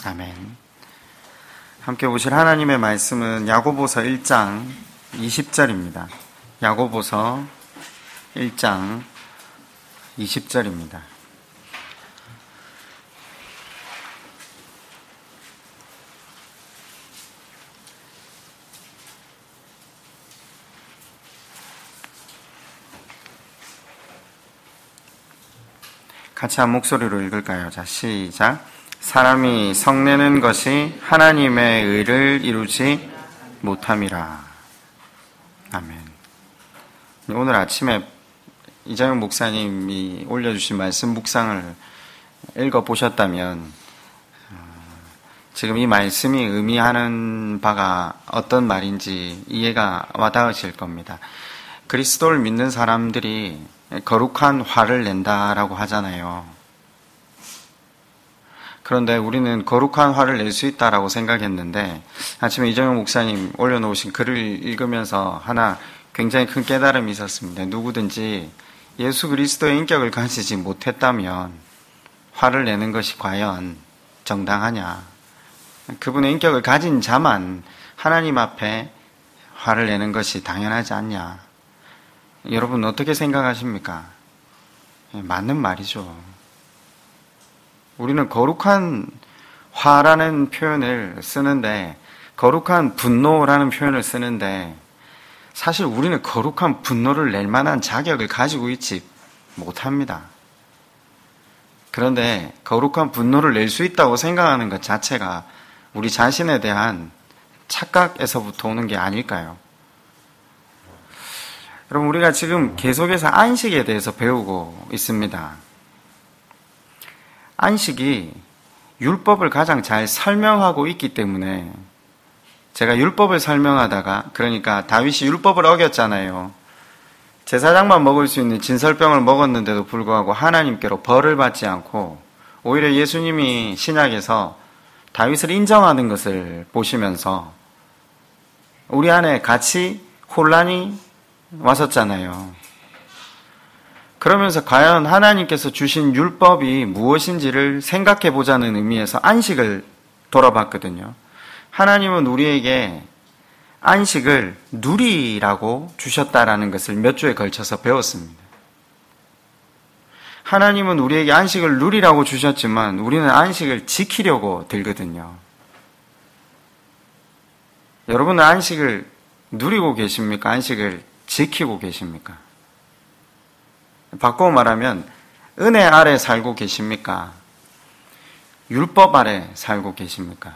아멘. 함께 보실 하나님의 말씀은 야고보서 1장 20절입니다. 야고보서 1장 20절입니다. 같이 한 목소리로 읽을까요? 자, 시작. 사람이 성내는 것이 하나님의 의를 이루지 못함이라. 아멘. 오늘 아침에 이장영 목사님이 올려주신 말씀 묵상을 읽어보셨다면 지금 이 말씀이 의미하는 바가 어떤 말인지 이해가 와닿으실 겁니다. 그리스도를 믿는 사람들이 거룩한 화를 낸다라고 하잖아요. 그런데 우리는 거룩한 화를 낼 수 있다라고 생각했는데 아침에 이정영 목사님 올려놓으신 글을 읽으면서 하나 굉장히 큰 깨달음이 있었습니다. 누구든지 예수 그리스도의 인격을 가지지 못했다면 화를 내는 것이 과연 정당하냐? 그분의 인격을 가진 자만 하나님 앞에 화를 내는 것이 당연하지 않냐? 여러분 어떻게 생각하십니까? 맞는 말이죠. 우리는 거룩한 화라는 표현을 쓰는데, 거룩한 분노라는 표현을 쓰는데 사실 우리는 거룩한 분노를 낼 만한 자격을 가지고 있지 못합니다. 그런데 거룩한 분노를 낼 수 있다고 생각하는 것 자체가 우리 자신에 대한 착각에서부터 오는 게 아닐까요? 여러분, 우리가 지금 계속해서 안식에 대해서 배우고 있습니다. 안식이 율법을 가장 잘 설명하고 있기 때문에 제가 율법을 설명하다가, 그러니까 다윗이 율법을 어겼잖아요. 제사장만 먹을 수 있는 진설병을 먹었는데도 불구하고 하나님께로 벌을 받지 않고 오히려 예수님이 신약에서 다윗을 인정하는 것을 보시면서 우리 안에 같이 혼란이 왔었잖아요. 그러면서 과연 하나님께서 주신 율법이 무엇인지를 생각해 보자는 의미에서 안식을 돌아봤거든요. 하나님은 우리에게 안식을 누리라고 주셨다라는 것을 몇 주에 걸쳐서 배웠습니다. 하나님은 우리에게 안식을 누리라고 주셨지만 우리는 안식을 지키려고 들거든요. 여러분은 안식을 누리고 계십니까? 안식을 지키고 계십니까? 바꾸어 말하면 은혜 아래 살고 계십니까? 율법 아래 살고 계십니까?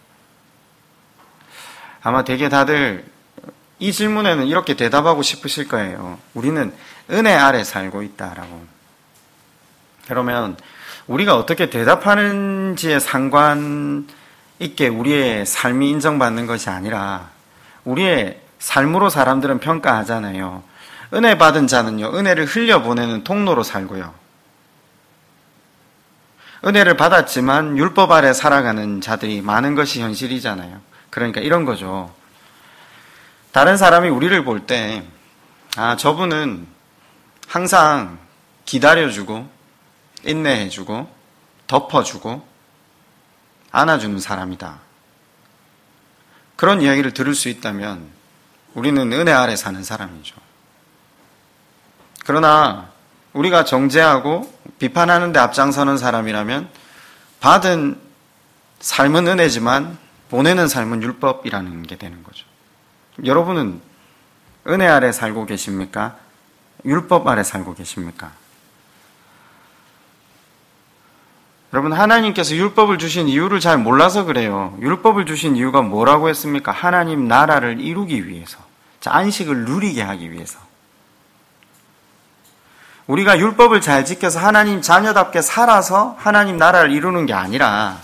아마 되게 다들 이 질문에는 이렇게 대답하고 싶으실 거예요. 우리는 은혜 아래 살고 있다라고. 그러면 우리가 어떻게 대답하는지에 상관 있게 우리의 삶이 인정받는 것이 아니라 우리의 삶으로 사람들은 평가하잖아요. 은혜 받은 자는요, 은혜를 흘려보내는 통로로 살고요. 은혜를 받았지만 율법 아래 살아가는 자들이 많은 것이 현실이잖아요. 그러니까 이런 거죠. 다른 사람이 우리를 볼 때, 아, 저분은 항상 기다려주고, 인내해주고, 덮어주고, 안아주는 사람이다. 그런 이야기를 들을 수 있다면 우리는 은혜 아래 사는 사람이죠. 그러나 우리가 정죄하고 비판하는 데 앞장서는 사람이라면 받은 삶은 은혜지만 보내는 삶은 율법이라는 게 되는 거죠. 여러분은 은혜 아래 살고 계십니까? 율법 아래 살고 계십니까? 여러분, 하나님께서 율법을 주신 이유를 잘 몰라서 그래요. 율법을 주신 이유가 뭐라고 했습니까? 하나님 나라를 이루기 위해서. 자, 안식을 누리게 하기 위해서. 우리가 율법을 잘 지켜서 하나님 자녀답게 살아서 하나님 나라를 이루는 게 아니라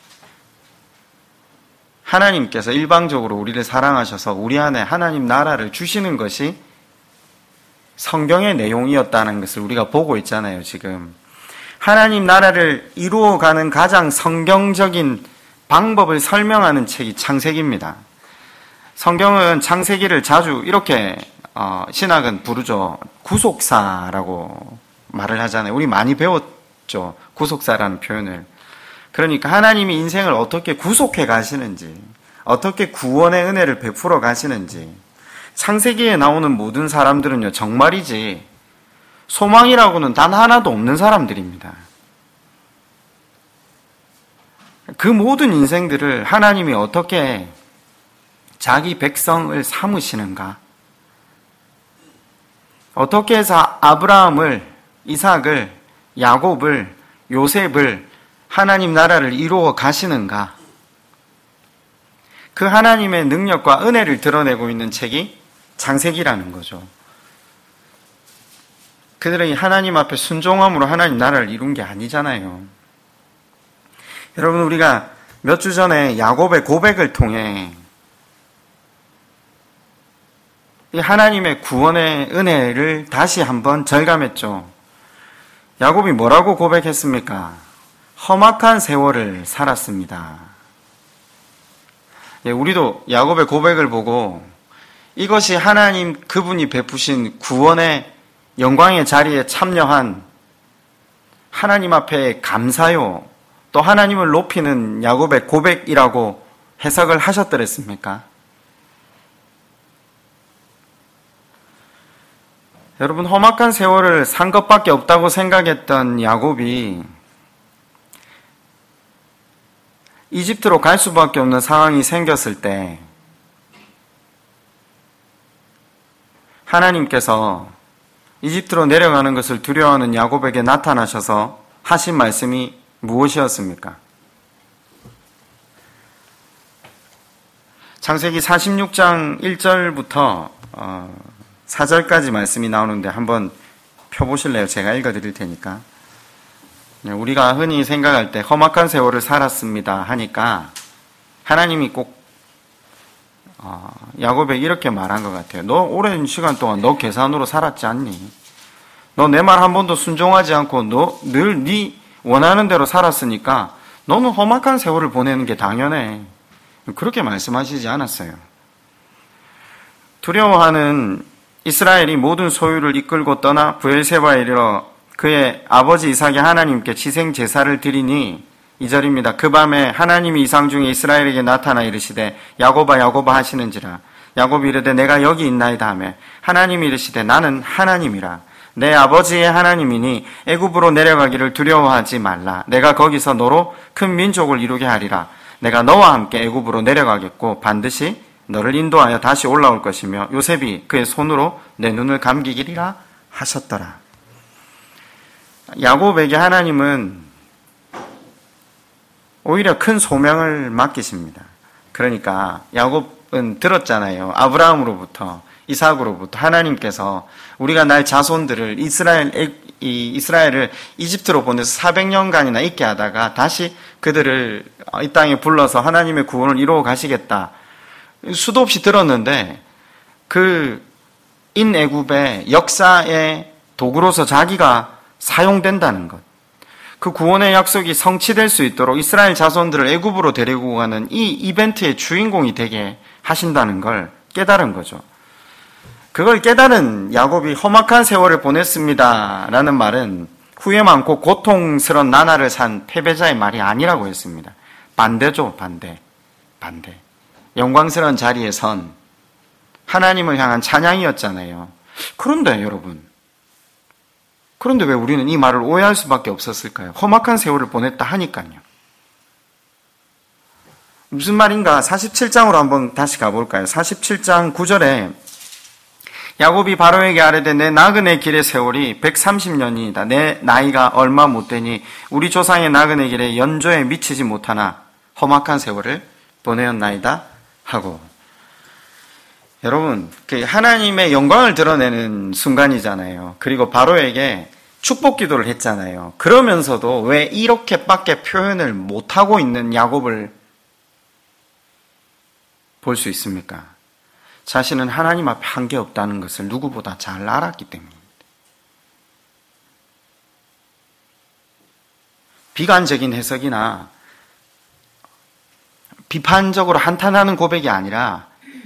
하나님께서 일방적으로 우리를 사랑하셔서 우리 안에 하나님 나라를 주시는 것이 성경의 내용이었다는 것을 우리가 보고 있잖아요, 지금. 하나님 나라를 이루어가는 가장 성경적인 방법을 설명하는 책이 창세기입니다. 성경은 창세기를 자주 이렇게 신학은 부르죠. 구속사라고 말을 하잖아요. 우리 많이 배웠죠. 구속사라는 표현을. 그러니까 하나님이 인생을 어떻게 구속해 가시는지, 어떻게 구원의 은혜를 베풀어 가시는지, 창세기에 나오는 모든 사람들은요, 정말이지 소망이라고는 단 하나도 없는 사람들입니다. 그 모든 인생들을 하나님이 어떻게 자기 백성을 삼으시는가, 어떻게 해서 아브라함을, 이삭을, 야곱을, 요셉을 하나님 나라를 이루어 가시는가, 그 하나님의 능력과 은혜를 드러내고 있는 책이 창세기라는 거죠. 그들이 하나님 앞에 순종함으로 하나님 나라를 이룬 게 아니잖아요. 여러분, 우리가 몇 주 전에 야곱의 고백을 통해 이 하나님의 구원의 은혜를 다시 한번 절감했죠. 야곱이 뭐라고 고백했습니까? 험악한 세월을 살았습니다. 우리도 야곱의 고백을 보고 이것이 하나님 그분이 베푸신 구원의 영광의 자리에 참여한 하나님 앞에 감사요, 또 하나님을 높이는 야곱의 고백이라고 해석을 하셨더랬습니까? 여러분, 험악한 세월을 산 것밖에 없다고 생각했던 야곱이 이집트로 갈 수밖에 없는 상황이 생겼을 때 하나님께서 이집트로 내려가는 것을 두려워하는 야곱에게 나타나셔서 하신 말씀이 무엇이었습니까? 창세기 46장 1절부터 4절까지 말씀이 나오는데 한번 펴보실래요? 제가 읽어드릴 테니까. 우리가 흔히 생각할 때 험악한 세월을 살았습니다 하니까 하나님이 꼭 야곱에게 이렇게 말한 것 같아요. 너 오랜 시간 동안 너 계산으로 살았지 않니? 너 내 말 한 번도 순종하지 않고 너 늘 네 원하는 대로 살았으니까 너는 험악한 세월을 보내는 게 당연해. 그렇게 말씀하시지 않았어요. 두려워하는 이스라엘이 모든 소유를 이끌고 떠나 브엘세바에 이르러 그의 아버지 이삭이 하나님께 지생 제사를 드리니, 2절입니다. 그 밤에 하나님이 이상 중에 이스라엘에게 나타나 이르시되 야곱아 야곱아 하시는지라. 야곱이 이르되 내가 여기 있나이다 하매 하나님이 이르시되 나는 하나님이라. 내 아버지의 하나님이니 애굽으로 내려가기를 두려워하지 말라. 내가 거기서 너로 큰 민족을 이루게 하리라. 내가 너와 함께 애굽으로 내려가겠고 반드시 너를 인도하여 다시 올라올 것이며 요셉이 그의 손으로 내 눈을 감기기리라 하셨더라. 야곱에게 하나님은 오히려 큰 소명을 맡기십니다. 그러니까 야곱은 들었잖아요. 아브라함으로부터, 이삭으로부터 하나님께서 우리가 날 자손들을 이스라엘을 이집트로 보내서 400년간이나 있게 하다가 다시 그들을 이 땅에 불러서 하나님의 구원을 이루어 가시겠다. 수도 없이 들었는데 그 인애굽의 역사의 도구로서 자기가 사용된다는 것, 그 구원의 약속이 성취될 수 있도록 이스라엘 자손들을 애굽으로 데리고 가는 이 이벤트의 주인공이 되게 하신다는 걸 깨달은 거죠. 그걸 깨달은 야곱이 험악한 세월을 보냈습니다 라는 말은 후회 많고 고통스러운 나날을 산 패배자의 말이 아니라고 했습니다. 반대죠. 반대. 영광스러운 자리에 선 하나님을 향한 찬양이었잖아요. 그런데 여러분, 그런데 왜 우리는 이 말을 오해할 수밖에 없었을까요? 험악한 세월을 보냈다 하니까요. 무슨 말인가? 47장으로 한번 다시 가볼까요? 47장 9절에 야곱이 바로에게 아뢰되 내 나그네 길의 세월이 130년이다. 내 나이가 얼마 못 되니 우리 조상의 나그네 길에 연조에 미치지 못하나 험악한 세월을 보내었나이다 하고, 여러분, 하나님의 영광을 드러내는 순간이잖아요. 그리고 바로에게 축복 기도를 했잖아요. 그러면서도 왜 이렇게밖에 표현을 못하고 있는 야곱을 볼 수 있습니까? 자신은 하나님 앞에 한계 없다는 것을 누구보다 잘 알았기 때문입니다. 비관적인 해석이나 비판적으로 한탄하는 고백이 아니라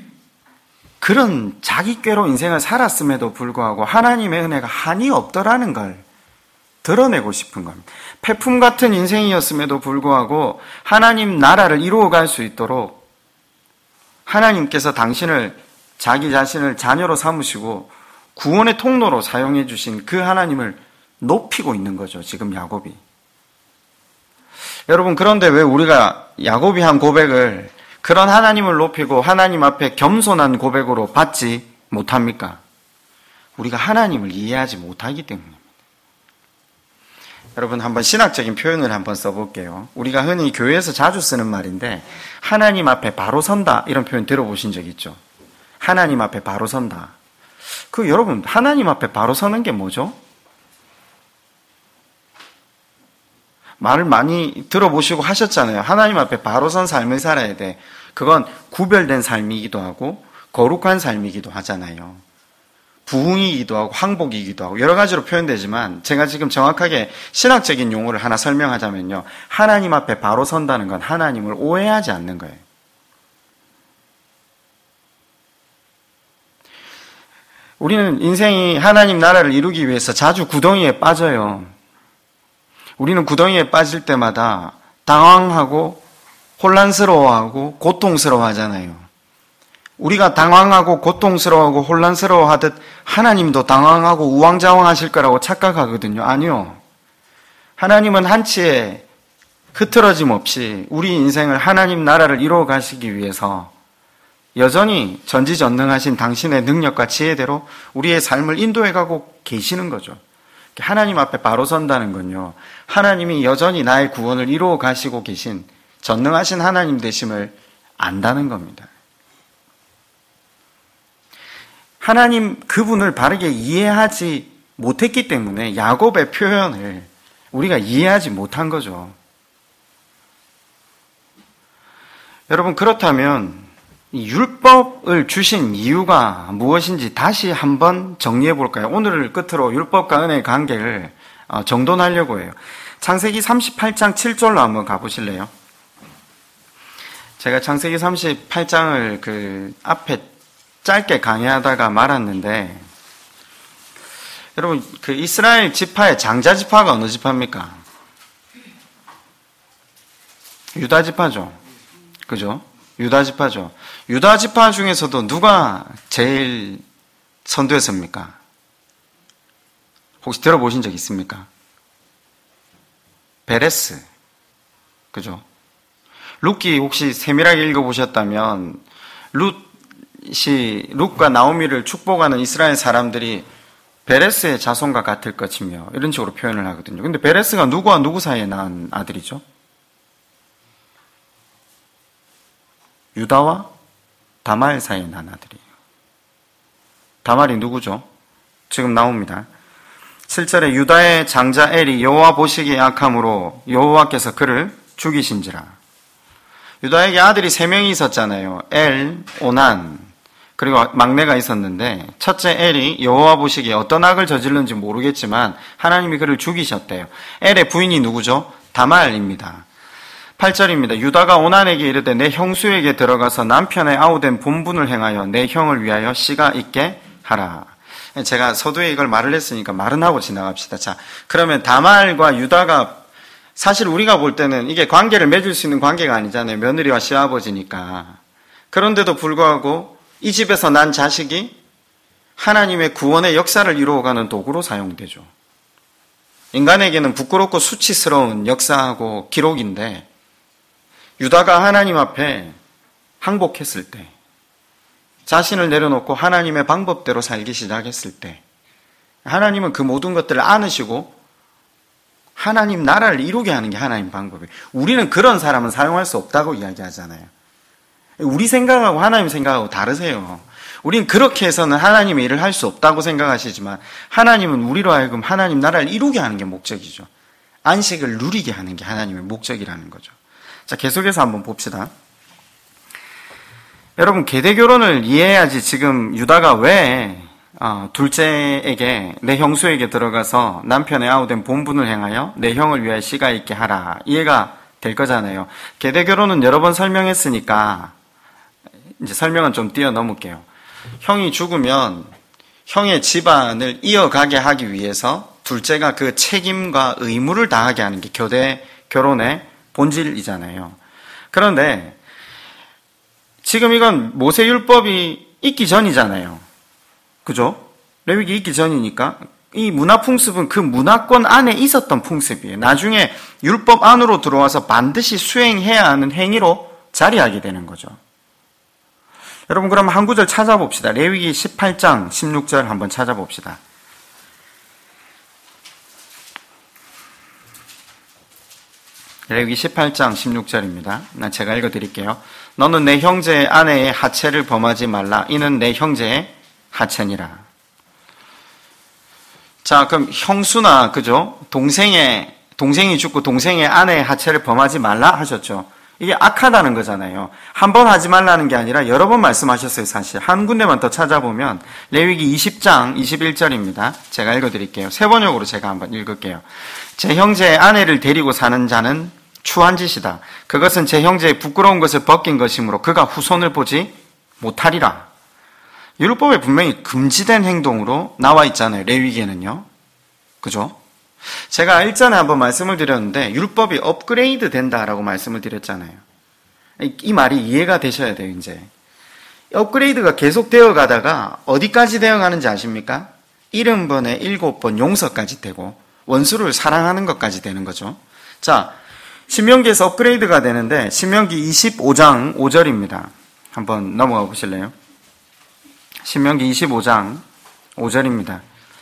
그런 자기 꾀로 인생을 살았음에도 불구하고 하나님의 은혜가 한이 없더라는 걸 드러내고 싶은 겁니다. 폐품 같은 인생이었음에도 불구하고 하나님 나라를 이루어갈 수 있도록 하나님께서 당신을 자기 자신을 자녀로 삼으시고 구원의 통로로 사용해 주신 그 하나님을 높이고 있는 거죠. 지금 야곱이. 여러분, 그런데 왜 우리가 야곱이 한 고백을 그런 하나님을 높이고 하나님 앞에 겸손한 고백으로 받지 못합니까? 우리가 하나님을 이해하지 못하기 때문입니다. 여러분, 한번 신학적인 표현을 한번 써볼게요. 우리가 흔히 교회에서 자주 쓰는 말인데 하나님 앞에 바로 선다 이런 표현 들어보신 적 있죠? 하나님 앞에 바로 선다. 여러분, 하나님 앞에 바로 서는 게 뭐죠? 말을 많이 들어보시고 하셨잖아요. 하나님 앞에 바로 선 삶을 살아야 돼. 그건 구별된 삶이기도 하고 거룩한 삶이기도 하잖아요. 부흥이기도 하고 항복이기도 하고 여러 가지로 표현되지만 제가 지금 정확하게 신학적인 용어를 하나 설명하자면요. 하나님 앞에 바로 선다는 건 하나님을 오해하지 않는 거예요. 우리는 인생이 하나님 나라를 이루기 위해서 자주 구덩이에 빠져요. 우리는 구덩이에 빠질 때마다 당황하고 혼란스러워하고 고통스러워하잖아요. 우리가 당황하고 고통스러워하고 혼란스러워하듯 하나님도 당황하고 우왕좌왕하실 거라고 착각하거든요. 아니요. 하나님은 한치의 흐트러짐 없이 우리 인생을 하나님 나라를 이루어 가시기 위해서 여전히 전지전능하신 당신의 능력과 지혜대로 우리의 삶을 인도해 가고 계시는 거죠. 하나님 앞에 바로 선다는 건요. 하나님이 여전히 나의 구원을 이루어 가시고 계신 전능하신 하나님 되심을 안다는 겁니다. 하나님 그분을 바르게 이해하지 못했기 때문에 야곱의 표현을 우리가 이해하지 못한 거죠. 여러분, 그렇다면 이 율법을 주신 이유가 무엇인지 다시 한번 정리해 볼까요? 오늘을 끝으로 율법과 은혜의 관계를 정돈하려고 해요. 창세기 38장 7절로 한번 가보실래요? 제가 창세기 38장을 앞에 짧게 강의하다가 말았는데, 여러분, 이스라엘 지파의 장자 지파가 어느 지파입니까? 유다 지파죠. 그죠? 유다 지파죠. 유다 지파 중에서도 누가 제일 선두였습니까? 혹시 들어보신 적 있습니까? 베레스. 그죠? 룻기 혹시 세밀하게 읽어보셨다면, 룻과 나오미를 축복하는 이스라엘 사람들이 베레스의 자손과 같을 것이며 이런 식으로 표현을 하거든요. 근데 베레스가 누구와 누구 사이에 낳은 아들이죠? 유다와 다말 사이에 낳은 아들이에요. 다말이 누구죠? 지금 나옵니다. 7절에 유다의 장자 엘이 여호와 보시기에 악함으로 여호와께서 그를 죽이신지라. 유다에게 아들이 3명이 있었잖아요. 엘, 오난, 그리고 막내가 있었는데 첫째 엘이 여호와 보시기에 어떤 악을 저질른지 모르겠지만 하나님이 그를 죽이셨대요. 엘의 부인이 누구죠? 다말입니다. 8절입니다. 유다가 오난에게 이르되 내 형수에게 들어가서 남편의 아우된 본분을 행하여 내 형을 위하여 씨가 있게 하라. 제가 서두에 이걸 말을 했으니까 말은 하고 지나갑시다. 자, 그러면 다말과 유다가 사실 우리가 볼 때는 이게 관계를 맺을 수 있는 관계가 아니잖아요. 며느리와 시아버지니까. 그런데도 불구하고 이 집에서 난 자식이 하나님의 구원의 역사를 이루어가는 도구로 사용되죠. 인간에게는 부끄럽고 수치스러운 역사하고 기록인데 유다가 하나님 앞에 항복했을 때, 자신을 내려놓고 하나님의 방법대로 살기 시작했을 때 하나님은 그 모든 것들을 안으시고 하나님 나라를 이루게 하는 게 하나님 방법이에요. 우리는 그런 사람은 사용할 수 없다고 이야기하잖아요. 우리 생각하고 하나님 생각하고 다르세요. 우린 그렇게 해서는 하나님의 일을 할 수 없다고 생각하시지만 하나님은 우리로 하여금 하나님 나라를 이루게 하는 게 목적이죠. 안식을 누리게 하는 게 하나님의 목적이라는 거죠. 자, 계속해서 한번 봅시다. 여러분, 계대결혼을 이해해야지 지금 유다가 왜 둘째에게, 내 형수에게 들어가서 남편의 아우된 본분을 행하여 내 형을 위하여 씨가 있게 하라, 이해가 될 거잖아요. 계대결혼은 여러 번 설명했으니까 이제 설명은 좀 뛰어넘을게요. 형이 죽으면 형의 집안을 이어가게 하기 위해서 둘째가 그 책임과 의무를 다하게 하는 게 결혼의 본질이잖아요. 그런데 지금 이건 모세율법이 있기 전이잖아요. 그죠? 레위기 있기 전이니까 이 문화풍습은 그 문화권 안에 있었던 풍습이에요. 나중에 율법 안으로 들어와서 반드시 수행해야 하는 행위로 자리하게 되는 거죠. 여러분 그럼 한 구절 찾아봅시다. 레위기 18장 16절 한번 찾아봅시다. 레위기 18장 16절입니다. 제가 읽어드릴게요. 너는 내 형제의 아내의 하체를 범하지 말라. 이는 내 형제의 하체니라. 자, 그럼 형수나 그죠? 동생이 죽고 동생의 아내의 하체를 범하지 말라 하셨죠. 이게 악하다는 거잖아요. 한 번 하지 말라는 게 아니라 여러 번 말씀하셨어요, 사실. 한 군데만 더 찾아보면 레위기 20장 21절입니다. 제가 읽어드릴게요. 세 번역으로 제가 한번 읽을게요. 제 형제의 아내를 데리고 사는 자는 추한 짓이다. 그것은 제 형제의 부끄러운 것을 벗긴 것이므로 그가 후손을 보지 못하리라. 율법에 분명히 금지된 행동으로 나와 있잖아요. 레위기에는요. 그죠? 제가 일전에 한번 말씀을 드렸는데 율법이 업그레이드 된다라고 말씀을 드렸잖아요. 이 말이 이해가 되셔야 돼요. 이제 업그레이드가 계속 되어 가다가 어디까지 되어 가는지 아십니까? 70번에 7번 용서까지 되고 원수를 사랑하는 것까지 되는 거죠. 자, 신명기에서 업그레이드가 되는데 신명기 25장 5절입니다. 한번 넘어가 보실래요? 신명기 25장 5절입니다.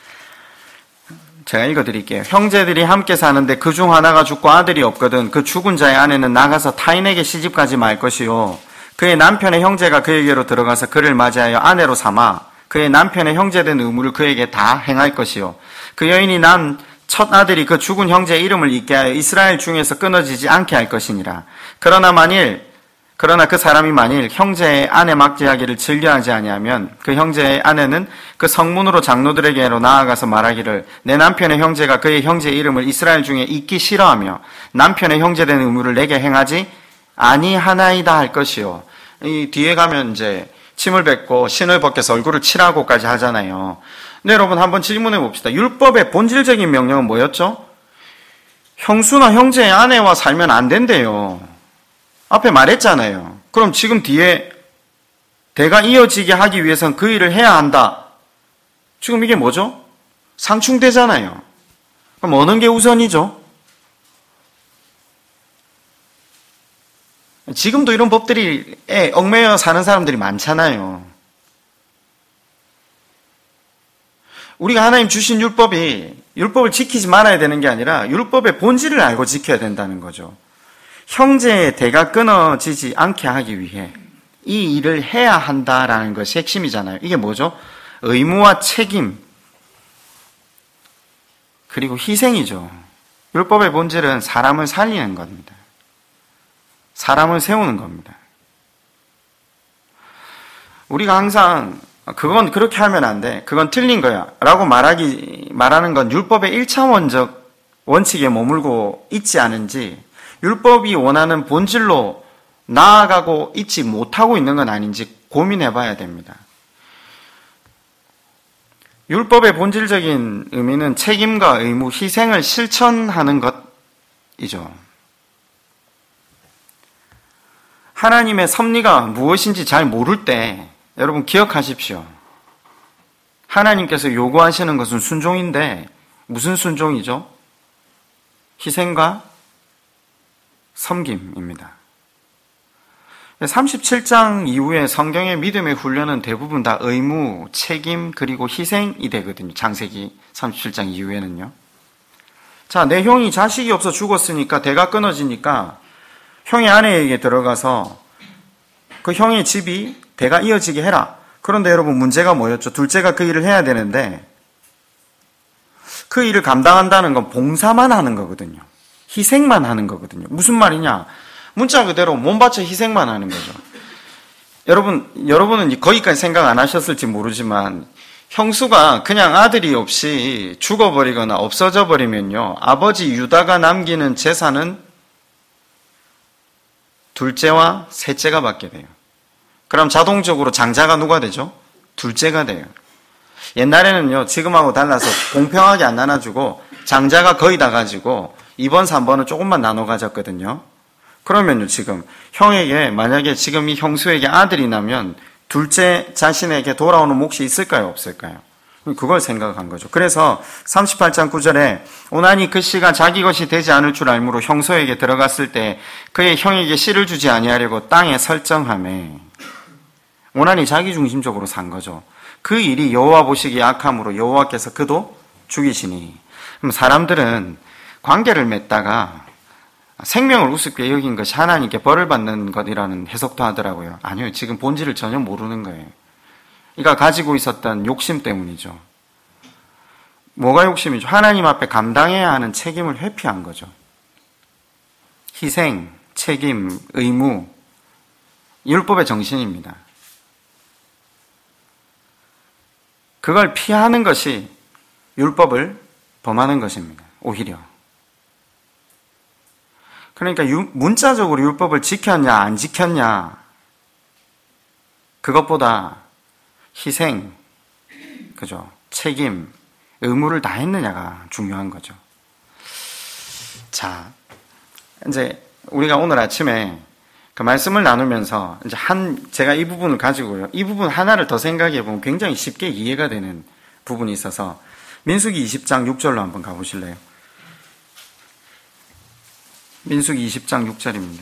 제가 읽어드릴게요. 형제들이 함께 사는데 그중 하나가 죽고 아들이 없거든 그 죽은 자의 아내는 나가서 타인에게 시집가지 말 것이요 그의 남편의 형제가 그에게로 들어가서 그를 맞이하여 아내로 삼아 그의 남편의 형제된 의무를 그에게 다 행할 것이요 그 여인이 난 첫 아들이 그 죽은 형제의 이름을 잊게 하여 이스라엘 중에서 끊어지지 않게 할 것이니라. 그러나 그 사람이 만일 형제의 아내 맞이하기를 즐겨하지 아니하면 그 형제의 아내는 그 성문으로 장로들에게로 나아가서 말하기를 내 남편의 형제가 그의 형제의 이름을 이스라엘 중에 잊기 싫어하며 남편의 형제된 의무를 내게 행하지 아니하나이다 할 것이요. 이 뒤에 가면 이제 침을 뱉고 신을 벗겨서 얼굴을 칠하고까지 하잖아요. 근데 여러분 한번 질문해 봅시다. 율법의 본질적인 명령은 뭐였죠? 형수나 형제의 아내와 살면 안 된대요. 앞에 말했잖아요. 그럼 지금 뒤에 대가 이어지게 하기 위해선 그 일을 해야 한다. 지금 이게 뭐죠? 상충되잖아요. 그럼 어느 게 우선이죠? 지금도 이런 법들에 얽매여 사는 사람들이 많잖아요. 우리가 하나님 주신 율법을 지키지 말아야 되는 게 아니라 율법의 본질을 알고 지켜야 된다는 거죠. 형제의 대가 끊어지지 않게 하기 위해 이 일을 해야 한다라는 것이 핵심이잖아요. 이게 뭐죠? 의무와 책임 그리고 희생이죠. 율법의 본질은 사람을 살리는 겁니다. 사람을 세우는 겁니다. 우리가 항상 그건 그렇게 하면 안 돼. 그건 틀린 거야. 라고 말하는 건 율법의 1차원적 원칙에 머물고 있지 않은지 율법이 원하는 본질로 나아가고 있지 못하고 있는 건 아닌지 고민해 봐야 됩니다. 율법의 본질적인 의미는 책임과 의무, 희생을 실천하는 것이죠. 하나님의 섭리가 무엇인지 잘 모를 때 여러분 기억하십시오. 하나님께서 요구하시는 것은 순종인데 무슨 순종이죠? 희생과 섬김입니다. 37장 이후에 성경의 믿음의 훈련은 대부분 다 의무, 책임, 그리고 희생이 되거든요. 창세기 37장 이후에는요. 자, 내 형이 자식이 없어 죽었으니까 대가 끊어지니까 형의 아내에게 들어가서 그 형의 집이 대가 이어지게 해라. 그런데 여러분 문제가 뭐였죠? 둘째가 그 일을 해야 되는데 그 일을 감당한다는 건 봉사만 하는 거거든요. 희생만 하는 거거든요. 무슨 말이냐? 문자 그대로 몸 바쳐 희생만 하는 거죠. 여러분은 거기까지 생각 안 하셨을지 모르지만 형수가 그냥 아들이 없이 죽어버리거나 없어져 버리면요. 아버지 유다가 남기는 재산은 둘째와 셋째가 받게 돼요. 그럼 자동적으로 장자가 누가 되죠? 둘째가 돼요. 옛날에는요, 지금하고 달라서 공평하게 안 나눠주고 장자가 거의 다 가지고 2번, 3번은 조금만 나눠 가졌거든요. 그러면요, 지금 형에게 만약에 지금 이 형수에게 아들이 나면 둘째 자신에게 돌아오는 몫이 있을까요, 없을까요? 그걸 생각한 거죠. 그래서 38장 9절에 오나니 그 씨가 자기 것이 되지 않을 줄 알므로 형소에게 들어갔을 때 그의 형에게 씨를 주지 아니하려고 땅에 설정하매, 오나니 자기 중심적으로 산 거죠. 그 일이 여호와 보시기에 악함으로 여호와께서 그도 죽이시니. 그럼 사람들은 관계를 맺다가 생명을 우습게 여긴 것이 하나님께 벌을 받는 것이라는 해석도 하더라고요. 아니요, 지금 본질을 전혀 모르는 거예요. 그러니까 가지고 있었던 욕심 때문이죠. 뭐가 욕심이죠? 하나님 앞에 감당해야 하는 책임을 회피한 거죠. 희생, 책임, 의무, 율법의 정신입니다. 그걸 피하는 것이 율법을 범하는 것입니다. 오히려. 그러니까 문자적으로 율법을 지켰냐 안 지켰냐, 그것보다 희생, 그죠? 책임, 의무를 다 했느냐가 중요한 거죠. 자, 이제 우리가 오늘 아침에 그 말씀을 나누면서 이제 제가 이 부분을 가지고요, 이 부분 하나를 더 생각해 보면 굉장히 쉽게 이해가 되는 부분이 있어서 민수기 20장 6절로 한번 가보실래요? 민수기 20장 6절입니다.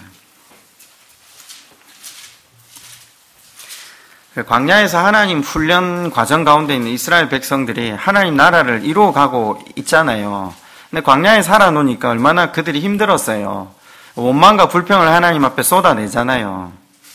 광야에서 하나님 훈련 과정 가운데 있는 이스라엘 백성들이 하나님 나라를 이루어가고 있잖아요. 근데 광야에 살아놓으니까 얼마나 그들이 힘들었어요. 원망과 불평을 하나님 앞에 쏟아내잖아요.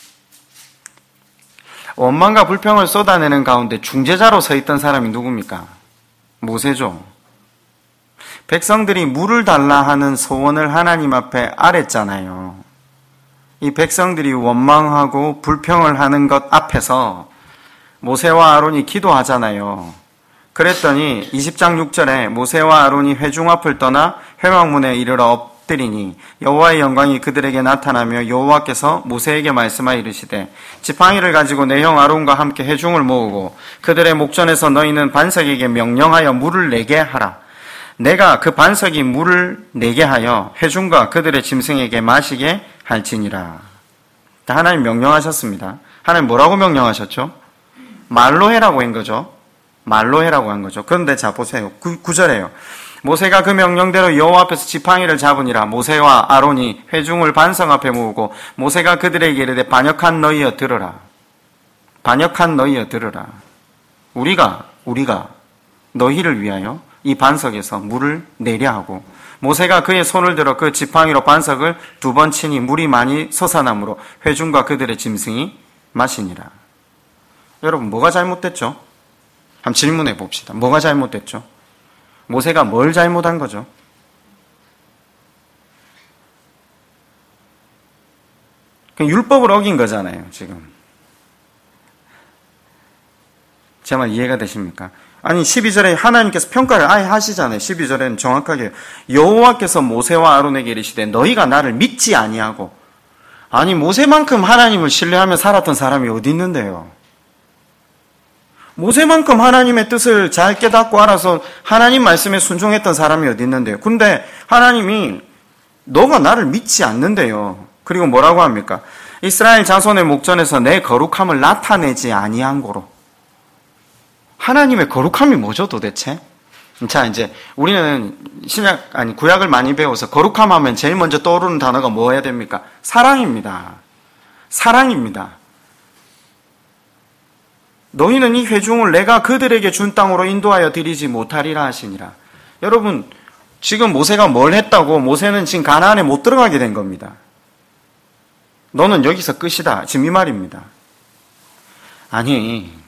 원망과 불평을 쏟아내는 가운데 중재자로 서 있던 사람이 누굽니까? 모세죠. 백성들이 물을 달라 하는 소원을 하나님 앞에 아랬잖아요. 이 백성들이 원망하고 불평을 하는 것 앞에서 모세와 아론이 기도하잖아요. 그랬더니 20장 6절에 모세와 아론이 회중 앞을 떠나 회막문에 이르러 엎드리니 여호와의 영광이 그들에게 나타나며 여호와께서 모세에게 말씀하여 이르시되 지팡이를 가지고 내 형 아론과 함께 회중을 모으고 그들의 목전에서 너희는 반석에게 명령하여 물을 내게 하라. 내가 그 반석이 물을 내게 하여 회중과 그들의 짐승에게 마시게 할지니라. 하나님 명령하셨습니다. 하나님 뭐라고 명령하셨죠? 말로 해라고 한 거죠. 말로 해라고 한 거죠. 그런데 자 보세요. 9절에요. 모세가 그 명령대로 여호와 앞에서 지팡이를 잡으니라. 모세와 아론이 회중을 반석 앞에 모으고 모세가 그들에게 이르되 반역한 너희여 들으라. 반역한 너희여 들으라. 우리가 너희를 위하여 이 반석에서 물을 내려 하고 모세가 그의 손을 들어 그 지팡이로 반석을 2번 치니 물이 많이 솟아나므로 회중과 그들의 짐승이 마시니라. 여러분, 뭐가 잘못됐죠? 한번 질문해 봅시다. 뭐가 잘못됐죠? 모세가 뭘 잘못한 거죠? 율법을 어긴 거잖아요, 지금. 제 말 이해가 되십니까? 아니 12절에 하나님께서 평가를 아예 하시잖아요. 12절에는 정확하게 여호와께서 모세와 아론에게 이르시되 너희가 나를 믿지 아니하고. 아니 모세만큼 하나님을 신뢰하며 살았던 사람이 어디 있는데요? 모세만큼 하나님의 뜻을 잘 깨닫고 알아서 하나님 말씀에 순종했던 사람이 어디 있는데요? 근데 하나님이 너가 나를 믿지 않는데요. 그리고 뭐라고 합니까? 이스라엘 자손의 목전에서 내 거룩함을 나타내지 아니한 고로. 하나님의 거룩함이 뭐죠, 도대체? 자, 이제 우리는 구약을 많이 배워서 거룩함 하면 제일 먼저 떠오르는 단어가 뭐 해야 됩니까? 사랑입니다. 사랑입니다. 너희는 이 회중을 내가 그들에게 준 땅으로 인도하여 드리지 못하리라 하시니라. 여러분, 지금 모세가 뭘 했다고 모세는 지금 가나안에 못 들어가게 된 겁니다. 너는 여기서 끝이다. 지금 이 말입니다. 아니,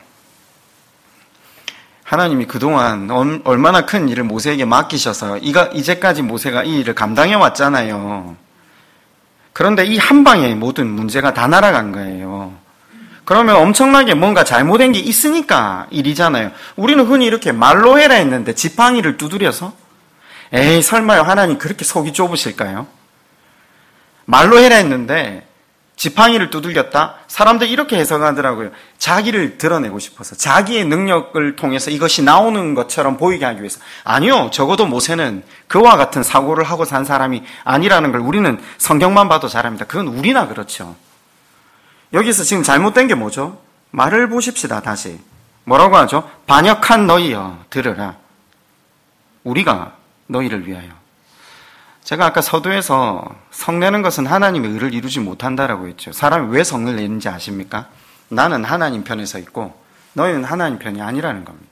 하나님이 그동안 얼마나 큰 일을 모세에게 맡기셔서 이제까지 모세가 이 일을 감당해 왔잖아요. 그런데 이 한 방에 모든 문제가 다 날아간 거예요. 그러면 엄청나게 뭔가 잘못된 게 있으니까 일이잖아요. 우리는 흔히 이렇게 말로 해라 했는데 지팡이를 두드려서? 에이, 설마요. 하나님 그렇게 속이 좁으실까요? 말로 해라 했는데 지팡이를 두들겼다? 사람들이 이렇게 해석하더라고요. 자기를 드러내고 싶어서, 자기의 능력을 통해서 이것이 나오는 것처럼 보이게 하기 위해서. 아니요, 적어도 모세는 그와 같은 사고를 하고 산 사람이 아니라는 걸 우리는 성경만 봐도 잘 압니다. 그건 우리나 그렇죠. 여기서 지금 잘못된 게 뭐죠? 말을 보십시다, 다시. 뭐라고 하죠? 반역한 너희여, 들으라. 우리가 너희를 위하여. 제가 아까 서두에서 성내는 것은 하나님의 의를 이루지 못한다라고 했죠. 사람이 왜 성을 내는지 아십니까? 나는 하나님 편에 서 있고 너희는 하나님 편이 아니라는 겁니다.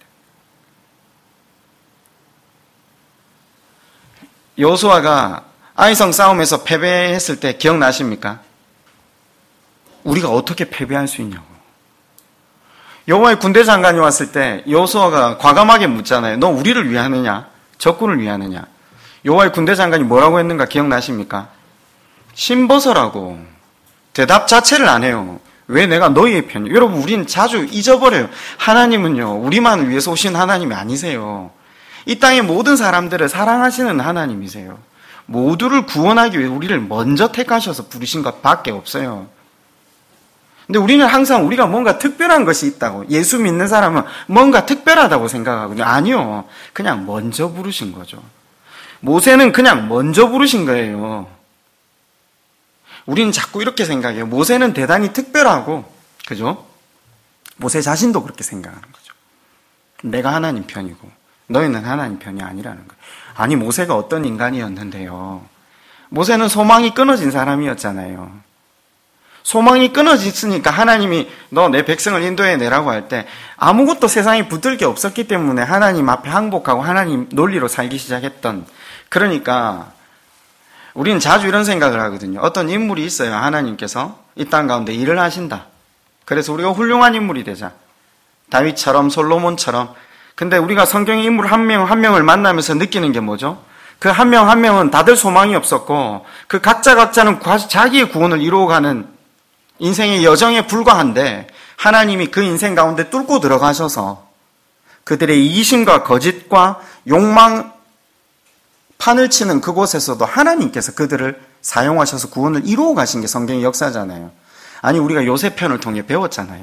여호수아가 아이성 싸움에서 패배했을 때 기억나십니까? 우리가 어떻게 패배할 수 있냐고. 여호와의 군대 장관이 왔을 때 여호수아가 과감하게 묻잖아요. 너 우리를 위하느냐? 적군을 위하느냐? 여호와의 군대 장관이 뭐라고 했는가 기억나십니까? 신버서라고. 대답 자체를 안 해요. 왜 내가 너희의 편이에요? 여러분, 우리는 자주 잊어버려요. 하나님은요, 우리만 위해서 오신 하나님이 아니세요. 이 땅의 모든 사람들을 사랑하시는 하나님이세요. 모두를 구원하기 위해 우리를 먼저 택하셔서 부르신 것밖에 없어요. 근데 우리는 항상 우리가 뭔가 특별한 것이 있다고, 예수 믿는 사람은 뭔가 특별하다고 생각하거든요. 아니요. 그냥 먼저 부르신 거죠. 모세는 그냥 먼저 부르신 거예요. 우리는 자꾸 이렇게 생각해요. 모세는 대단히 특별하고, 그죠? 모세 자신도 그렇게 생각하는 거죠. 내가 하나님 편이고 너희는 하나님 편이 아니라는 거예요. 아니, 모세가 어떤 인간이었는데요. 모세는 소망이 끊어진 사람이었잖아요. 소망이 끊어졌으니까 하나님이 너 내 백성을 인도해 내라고 할 때 아무것도 세상에 붙들 게 없었기 때문에 하나님 앞에 항복하고 하나님 논리로 살기 시작했던. 그러니까 우리는 자주 이런 생각을 하거든요. 어떤 인물이 있어요. 하나님께서 이 땅 가운데 일을 하신다. 그래서 우리가 훌륭한 인물이 되자. 다윗처럼 솔로몬처럼. 근데 우리가 성경의 인물 한 명 한 명을 만나면서 느끼는 게 뭐죠? 그 한 명 한 명은 다들 소망이 없었고 그 각자는 자기의 구원을 이루어가는 인생의 여정에 불과한데 하나님이 그 인생 가운데 뚫고 들어가셔서 그들의 이기심과 거짓과 욕망 판을 치는 그곳에서도 하나님께서 그들을 사용하셔서 구원을 이루어 가신 게 성경의 역사잖아요. 아니, 우리가 요셉 편을 통해 배웠잖아요.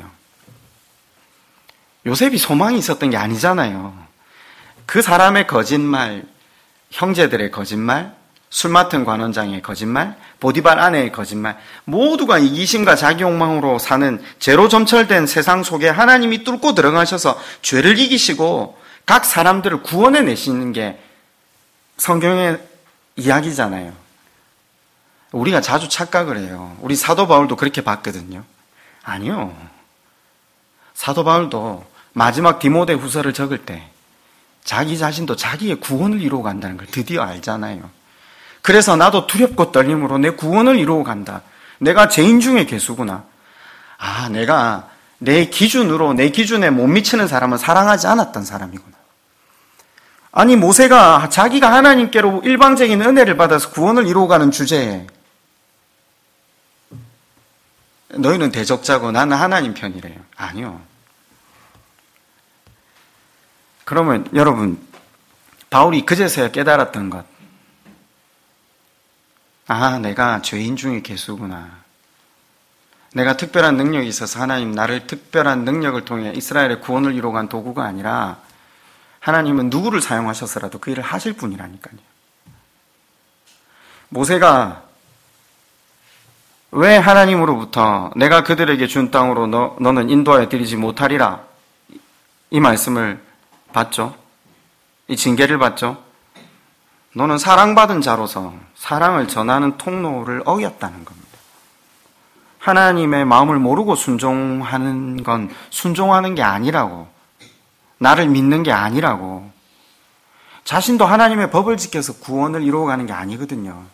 요셉이 소망이 있었던 게 아니잖아요. 그 사람의 거짓말, 형제들의 거짓말, 술 맡은 관원장의 거짓말, 보디발 아내의 거짓말, 모두가 이기심과 자기 욕망으로 사는 죄로 점철된 세상 속에 하나님이 뚫고 들어가셔서 죄를 이기시고 각 사람들을 구원해 내시는 게 성경의 이야기잖아요. 우리가 자주 착각을 해요. 우리 사도 바울도 그렇게 봤거든요. 아니요. 사도 바울도 마지막 디모데 후서를 적을 때 자기 자신도 자기의 구원을 이루어 간다는 걸 드디어 알잖아요. 그래서 나도 두렵고 떨림으로 내 구원을 이루어 간다. 내가 죄인 중에 괴수구나. 아, 내가 내 기준에 못 미치는 사람은 사랑하지 않았던 사람이구나. 아니, 모세가 자기가 하나님께로 일방적인 은혜를 받아서 구원을 이루어가는 주제에 너희는 대적자고 나는 하나님 편이래요. 아니요. 그러면 여러분, 바울이 그제서야 깨달았던 것. 아, 내가 죄인 중에 괴수구나. 내가 특별한 능력이 있어서 하나님 나를 특별한 능력을 통해 이스라엘의 구원을 이루어간 도구가 아니라 하나님은 누구를 사용하셔서라도 그 일을 하실 분이라니까요. 모세가 왜 하나님으로부터 내가 그들에게 준 땅으로 너는 인도하여 드리지 못하리라 이 말씀을 받죠? 이 징계를 받죠? 너는 사랑받은 자로서 사랑을 전하는 통로를 어겼다는 겁니다. 하나님의 마음을 모르고 순종하는 건 순종하는 게 아니라고, 나를 믿는 게 아니라고, 자신도 하나님의 법을 지켜서 구원을 이루어가는 게 아니거든요.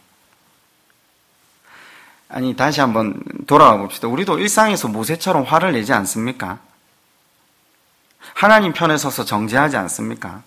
아니, 다시 한번 돌아가 봅시다. 우리도 일상에서 모세처럼 화를 내지 않습니까? 하나님 편에 서서 정죄하지 않습니까?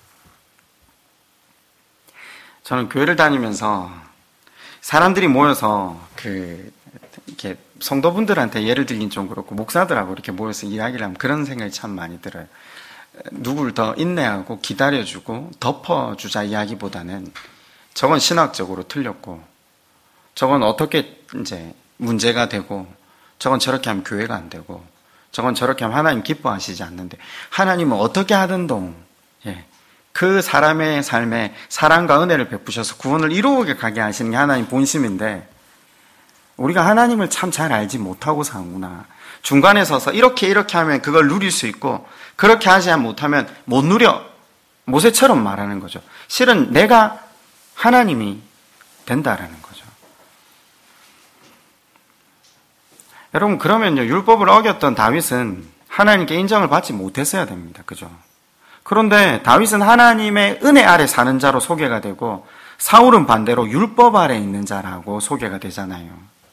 저는 교회를 다니면서 사람들이 모여서 이렇게 성도분들한테 예를 들긴 좀 그렇고 목사들하고 이렇게 모여서 이야기를 하면 그런 생각이 참 많이 들어요. 누구를 더 인내하고 기다려주고 덮어주자 이야기보다는 저건 신학적으로 틀렸고 저건 어떻게 이제 문제가 되고, 저건 저렇게 하면 교회가 안 되고, 저건 저렇게 하면 하나님 기뻐하시지 않는데, 하나님은 어떻게 하든도 그 사람의 삶에 사랑과 은혜를 베푸셔서 구원을 이루게 가게 하시는 게 하나님 본심인데, 우리가 하나님을 참 잘 알지 못하고 사는구나. 중간에 서서 이렇게 하면 그걸 누릴 수 있고, 그렇게 하지 못하면 못 누려. 모세처럼 말하는 거죠. 실은 내가 하나님이 된다라는 거죠. 여러분, 그러면요, 율법을 어겼던 다윗은 하나님께 인정을 받지 못했어야 됩니다. 그죠? 그런데 다윗은 하나님의 은혜 아래 사는 자로 소개가 되고, 사울은 반대로 율법 아래 있는 자라고 소개가 되잖아요.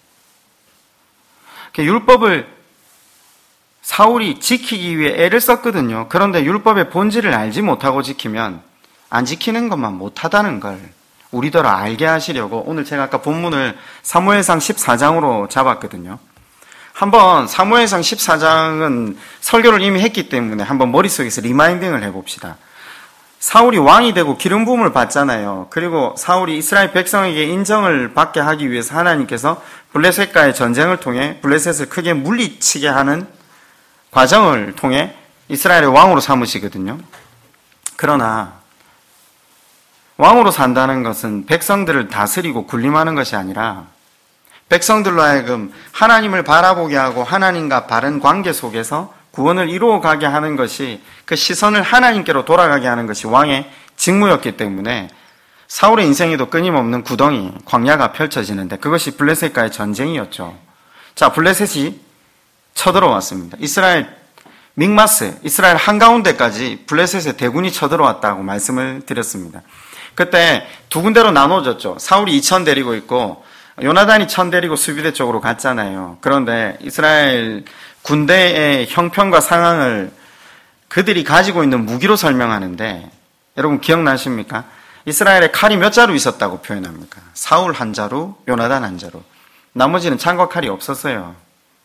율법을 사울이 지키기 위해 애를 썼거든요. 그런데 율법의 본질을 알지 못하고 지키면 안 지키는 것만 못하다는 걸 우리더러 알게 하시려고 오늘 제가 아까 본문을 사무엘상 14장으로 잡았거든요. 한번 사무엘상 14장은 설교를 이미 했기 때문에 한번 머릿속에서 리마인딩을 해봅시다. 사울이 왕이 되고 기름 부음을 받잖아요. 그리고 사울이 이스라엘 백성에게 인정을 받게 하기 위해서 하나님께서 블레셋과의 전쟁을 통해 블레셋을 크게 물리치게 하는 과정을 통해 이스라엘의 왕으로 삼으시거든요. 그러나 왕으로 산다는 것은 백성들을 다스리고 군림하는 것이 아니라 백성들로 하여금 하나님을 바라보게 하고 하나님과 바른 관계 속에서 구원을 이루어가게 하는 것이, 그 시선을 하나님께로 돌아가게 하는 것이 왕의 직무였기 때문에 사울의 인생에도 끊임없는 구덩이, 광야가 펼쳐지는데 그것이 블레셋과의 전쟁이었죠. 자, 블레셋이 쳐들어왔습니다. 이스라엘 믹마스, 이스라엘 한가운데까지 블레셋의 대군이 쳐들어왔다고 말씀을 드렸습니다. 그때 두 군데로 나눠졌죠. 사울이 2천 데리고 있고 요나단이 1,000 데리고 수비대 쪽으로 갔잖아요. 그런데 이스라엘 군대의 형편과 상황을 그들이 가지고 있는 무기로 설명하는데, 여러분 기억나십니까? 이스라엘에 칼이 몇 자루 있었다고 표현합니까? 사울 한 자루, 요나단 한 자루. 나머지는 창과 칼이 없었어요.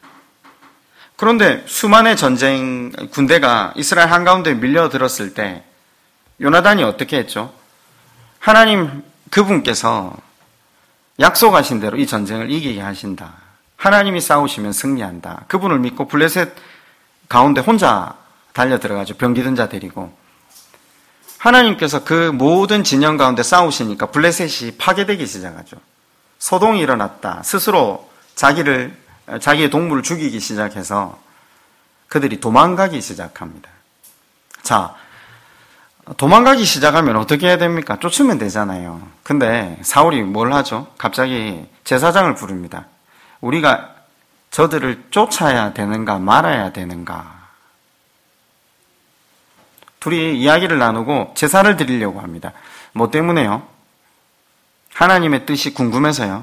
그런데 수만의 전쟁 군대가 이스라엘 한가운데 밀려들었을 때 요나단이 어떻게 했죠? 하나님 그분께서 약속하신 대로 이 전쟁을 이기게 하신다. 하나님이 싸우시면 승리한다. 그분을 믿고 블레셋 가운데 혼자 달려들어가죠. 병기 든 자 데리고. 하나님께서 그 모든 진영 가운데 싸우시니까 블레셋이 파괴되기 시작하죠. 소동이 일어났다. 스스로 자기의 동물을 죽이기 시작해서 그들이 도망가기 시작합니다. 자, 도망가기 시작하면 어떻게 해야 됩니까? 쫓으면 되잖아요. 근데 사울이 뭘 하죠? 갑자기 제사장을 부릅니다. 우리가 저들을 쫓아야 되는가 말아야 되는가? 둘이 이야기를 나누고 제사를 드리려고 합니다. 뭐 때문에요? 하나님의 뜻이 궁금해서요.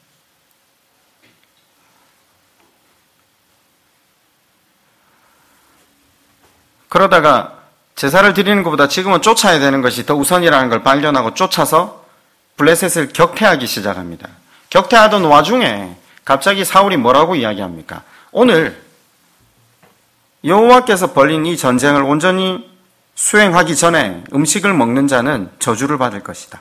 그러다가 제사를 드리는 것보다 지금은 쫓아야 되는 것이 더 우선이라는 걸 발견하고 쫓아서 블레셋을 격퇴하기 시작합니다. 격퇴하던 와중에 갑자기 사울이 뭐라고 이야기합니까? 오늘 여호와께서 벌린 이 전쟁을 온전히 수행하기 전에 음식을 먹는 자는 저주를 받을 것이다.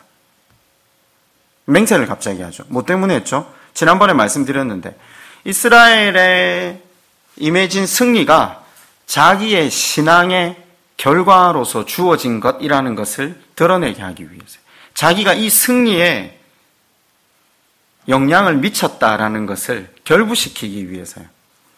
맹세를 갑자기 하죠. 뭐 때문에 했죠? 지난번에 말씀드렸는데 이스라엘에 임해진 승리가 자기의 신앙의 결과로서 주어진 것이라는 것을 드러내게 하기 위해서, 자기가 이 승리에 영향을 미쳤다라는 것을 결부시키기 위해서요.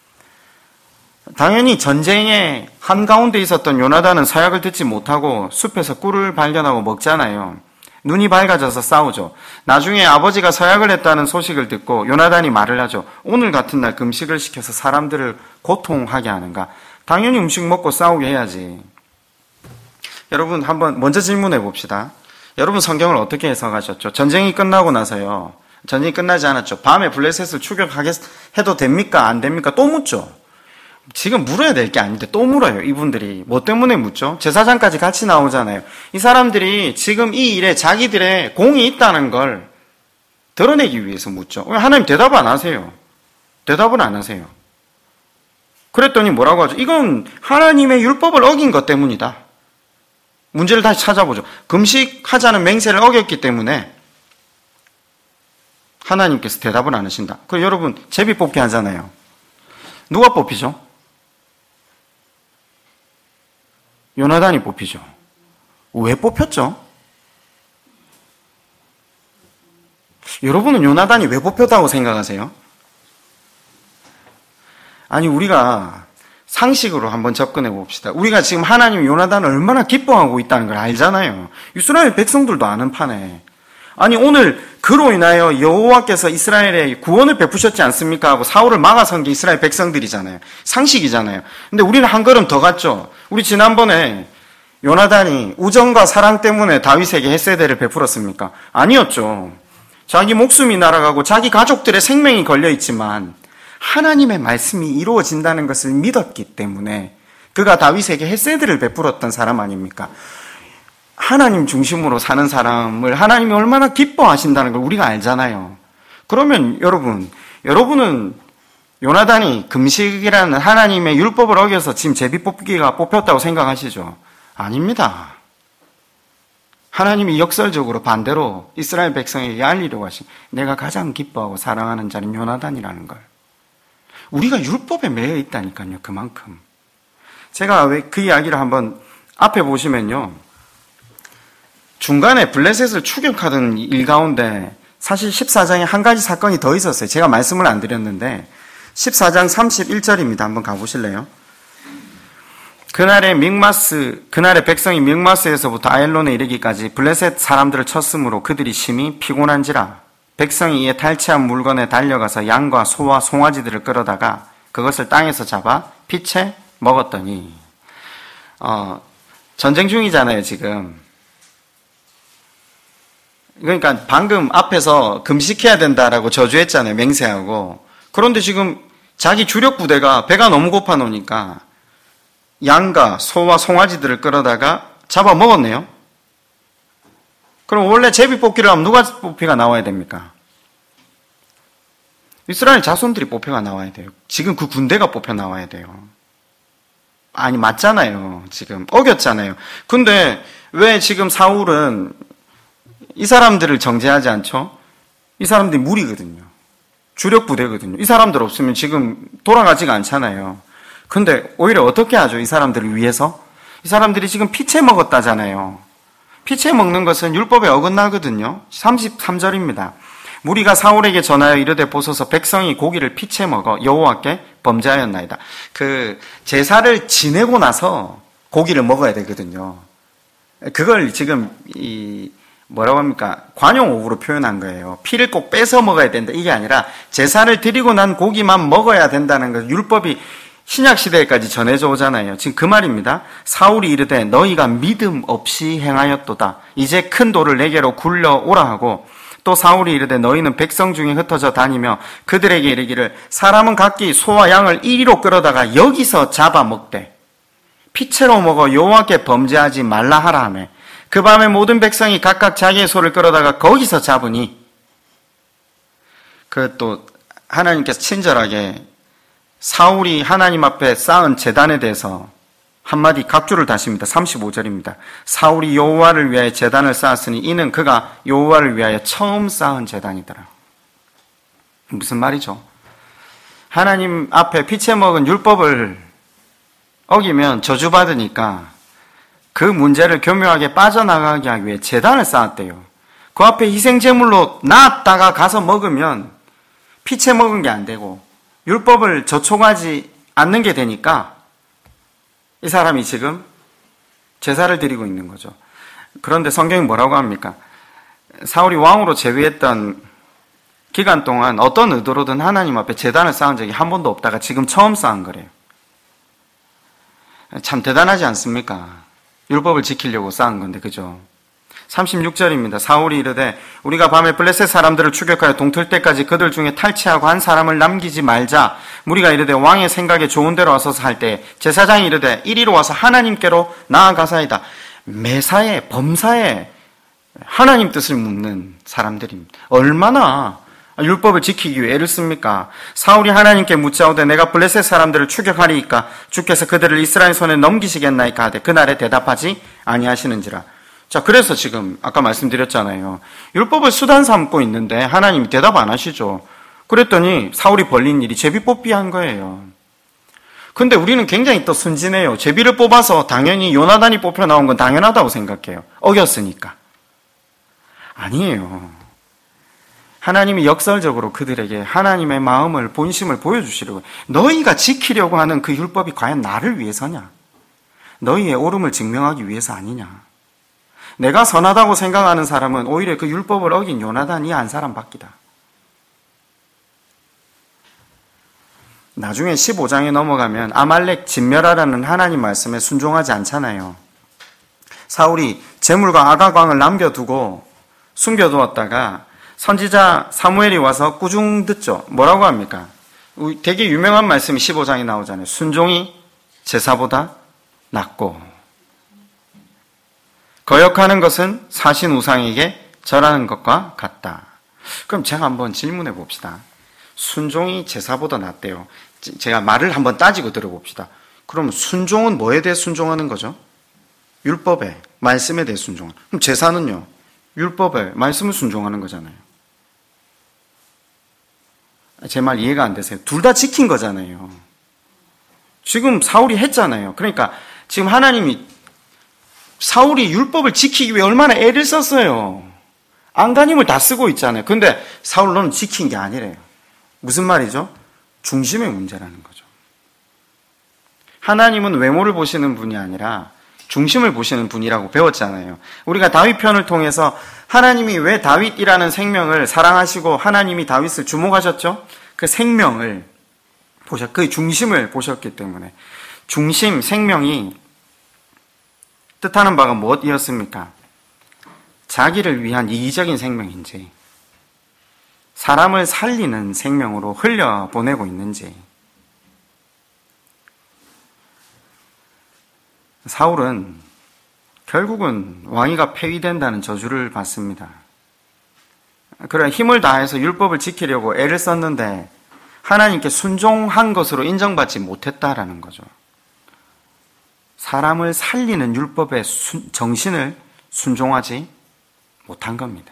당연히 전쟁의 한가운데 있었던 요나단은 서약을 듣지 못하고 숲에서 꿀을 발견하고 먹잖아요. 눈이 밝아져서 싸우죠. 나중에 아버지가 서약을 했다는 소식을 듣고 요나단이 말을 하죠. 오늘 같은 날 금식을 시켜서 사람들을 고통하게 하는가? 당연히 음식 먹고 싸우게 해야지. 여러분 한번 먼저 질문해 봅시다. 여러분 성경을 어떻게 해석하셨죠? 전쟁이 끝나고 나서요. 전쟁이 끝나지 않았죠. 밤에 블레셋을 추격해도 됩니까? 안 됩니까? 또 묻죠. 지금 물어야 될 게 아닌데 또 물어요. 이분들이. 뭐 때문에 묻죠? 제사장까지 같이 나오잖아요. 이 사람들이 지금 이 일에 자기들의 공이 있다는 걸 드러내기 위해서 묻죠. 왜 하나님 대답 안 하세요? 대답을 안 하세요. 그랬더니 뭐라고 하죠? 이건 하나님의 율법을 어긴 것 때문이다. 문제를 다시 찾아보죠. 금식하자는 맹세를 어겼기 때문에 하나님께서 대답을 안 하신다. 그 여러분 제비 뽑기 하잖아요. 누가 뽑히죠? 요나단이 뽑히죠. 왜 뽑혔죠? 여러분은 요나단이 왜 뽑혔다고 생각하세요? 아니, 우리가 상식으로 한번 접근해 봅시다. 우리가 지금 하나님이 요나단을 얼마나 기뻐하고 있다는 걸 알잖아요. 이스라엘 백성들도 아는 판에. 아니, 오늘 그로 인하여 여호와께서 이스라엘에 구원을 베푸셨지 않습니까? 하고 사울을 막아선 게 이스라엘 백성들이잖아요. 상식이잖아요. 근데 우리는 한 걸음 더 갔죠. 우리 지난번에 요나단이 우정과 사랑 때문에 다윗에게 헤세드를 베풀었습니까? 아니었죠. 자기 목숨이 날아가고 자기 가족들의 생명이 걸려있지만 하나님의 말씀이 이루어진다는 것을 믿었기 때문에 그가 다윗에게 헤세드를 베풀었던 사람 아닙니까? 하나님 중심으로 사는 사람을 하나님이 얼마나 기뻐하신다는 걸 우리가 알잖아요. 그러면 여러분은 요나단이 금식이라는 하나님의 율법을 어겨서 지금 제비뽑기가 뽑혔다고 생각하시죠? 아닙니다. 하나님이 역설적으로 반대로 이스라엘 백성에게 알리려고 하신 내가 가장 기뻐하고 사랑하는 자는 요나단이라는 걸. 우리가 율법에 매여 있다니까요. 그만큼. 제가 왜 그 이야기를 한번 앞에 보시면요. 중간에 블레셋을 추격하던 일 가운데 사실 14장에 한 가지 사건이 더 있었어요. 제가 말씀을 안 드렸는데 14장 31절입니다. 한번 가보실래요? 그날의 백성이 믹마스에서부터 아엘론에 이르기까지 블레셋 사람들을 쳤으므로 그들이 심히 피곤한지라. 백성이 이에 탈취한 물건에 달려가서 양과 소와 송아지들을 끌어다가 그것을 땅에서 잡아 피채 먹었더니 전쟁 중이잖아요 지금. 그러니까 방금 앞에서 금식해야 된다라고 저주했잖아요. 맹세하고. 그런데 지금 자기 주력 부대가 배가 너무 고파 놓으니까 양과 소와 송아지들을 끌어다가 잡아 먹었네요. 그럼 원래 제비 뽑기를 하면 누가 뽑기가 나와야 됩니까? 이스라엘 자손들이 뽑혀가 나와야 돼요. 지금 그 군대가 뽑혀 나와야 돼요. 아니, 맞잖아요. 지금 어겼잖아요. 근데 왜 지금 사울은 이 사람들을 정죄하지 않죠? 이 사람들이 무리거든요. 주력 부대거든요. 이 사람들 없으면 지금 돌아가지가 않잖아요. 근데 오히려 어떻게 하죠? 이 사람들을 위해서? 이 사람들이 지금 피채 먹었다잖아요. 피채 먹는 것은 율법에 어긋나거든요. 33절입니다. 무리가 사울에게 전하여 이르되 보소서 백성이 고기를 피채 먹어 여호와께 범죄하였나이다. 그 제사를 지내고 나서 고기를 먹어야 되거든요. 그걸 지금 뭐라고 합니까? 관용어구로 표현한 거예요. 피를 꼭 빼서 먹어야 된다. 이게 아니라 제사를 드리고 난 고기만 먹어야 된다는 것. 율법이 신약 시대까지 전해져 오잖아요. 지금 그 말입니다. 사울이 이르되 너희가 믿음 없이 행하였도다. 이제 큰 돌을 내게로 굴려오라 하고 또 사울이 이르되 너희는 백성 중에 흩어져 다니며 그들에게 이르기를 사람은 각기 소와 양을 이리로 끌어다가 여기서 잡아 먹되 피채로 먹어 여호와께 범죄하지 말라 하라 하며 그 밤에 모든 백성이 각각 자기의 소를 끌어다가 거기서 잡으니 그 또 하나님께서 친절하게 사울이 하나님 앞에 쌓은 제단에 대해서 한마디 각주를 다십니다. 35절입니다. 사울이 여호와를 위하여 제단을 쌓았으니 이는 그가 여호와를 위하여 처음 쌓은 제단이더라. 무슨 말이죠? 하나님 앞에 피채 먹은 율법을 어기면 저주받으니까 그 문제를 교묘하게 빠져나가게 하기 위해 제단을 쌓았대요. 그 앞에 희생제물로 놨다가 가서 먹으면 피채 먹은 게 안 되고 율법을 저촉하지 않는 게 되니까 이 사람이 지금 제사를 드리고 있는 거죠. 그런데 성경이 뭐라고 합니까? 사울이 왕으로 재위했던 기간 동안 어떤 의도로든 하나님 앞에 제단을 쌓은 적이 한 번도 없다가 지금 처음 쌓은 거래요. 참 대단하지 않습니까? 율법을 지키려고 쌓은 건데, 그죠? 36절입니다. 사울이 이르되 우리가 밤에 블레셋 사람들을 추격하여 동틀 때까지 그들 중에 탈취하고 한 사람을 남기지 말자. 무리가 이르되 왕의 생각에 좋은 대로 와서서 할 때 제사장이 이르되 이리로 와서 하나님께로 나아가사이다. 매사에 범사에 하나님 뜻을 묻는 사람들입니다. 얼마나 율법을 지키기 위해 애를 씁니까? 사울이 하나님께 묻자오되 내가 블레셋 사람들을 추격하리이까 주께서 그들을 이스라엘 손에 넘기시겠나이까 하되 그날에 대답하지 아니하시는지라. 자, 그래서 지금 아까 말씀드렸잖아요. 율법을 수단 삼고 있는데 하나님이 대답 안 하시죠. 그랬더니 사울이 벌린 일이 제비 뽑기한 거예요. 근데 우리는 굉장히 또 순진해요. 제비를 뽑아서 당연히 요나단이 뽑혀 나온 건 당연하다고 생각해요. 어겼으니까. 아니에요. 하나님이 역설적으로 그들에게 하나님의 마음을, 본심을 보여주시려고, 너희가 지키려고 하는 그 율법이 과연 나를 위해서냐? 너희의 옳음을 증명하기 위해서 아니냐? 내가 선하다고 생각하는 사람은 오히려 그 율법을 어긴 요나단이 한 사람 밖이다. 나중에 15장에 넘어가면 아말렉 진멸하라는 하나님 말씀에 순종하지 않잖아요. 사울이 제물과 아가광을 남겨두고 숨겨두었다가 선지자 사무엘이 와서 꾸중 듣죠. 뭐라고 합니까? 되게 유명한 말씀이 15장에 나오잖아요. 순종이 제사보다 낫고 거역하는 것은 사신 우상에게 절하는 것과 같다. 그럼 제가 한번 질문해 봅시다. 순종이 제사보다 낫대요. 제가 말을 한번 따지고 들어봅시다. 그럼 순종은 뭐에 대해 순종하는 거죠? 율법에, 말씀에 대해 순종하는. 그럼 제사는요? 율법에, 말씀을 순종하는 거잖아요. 제 말 이해가 안 되세요? 둘 다 지킨 거잖아요. 지금 사울이 했잖아요. 그러니까 지금 하나님이 사울이 율법을 지키기 위해 얼마나 애를 썼어요. 안간힘을 다 쓰고 있잖아요. 근데 사울 너는 지킨 게 아니래요. 무슨 말이죠? 중심의 문제라는 거죠. 하나님은 외모를 보시는 분이 아니라 중심을 보시는 분이라고 배웠잖아요. 우리가 다윗 편을 통해서 하나님이 왜 다윗이라는 생명을 사랑하시고 하나님이 다윗을 주목하셨죠? 그 생명을 그 중심을 보셨기 때문에 중심, 생명이 뜻하는 바가 무엇이었습니까? 자기를 위한 이기적인 생명인지 사람을 살리는 생명으로 흘려보내고 있는지. 사울은 결국은 왕위가 폐위된다는 저주를 받습니다. 그래 힘을 다해서 율법을 지키려고 애를 썼는데 하나님께 순종한 것으로 인정받지 못했다라는 거죠. 사람을 살리는 율법의 정신을 순종하지 못한 겁니다.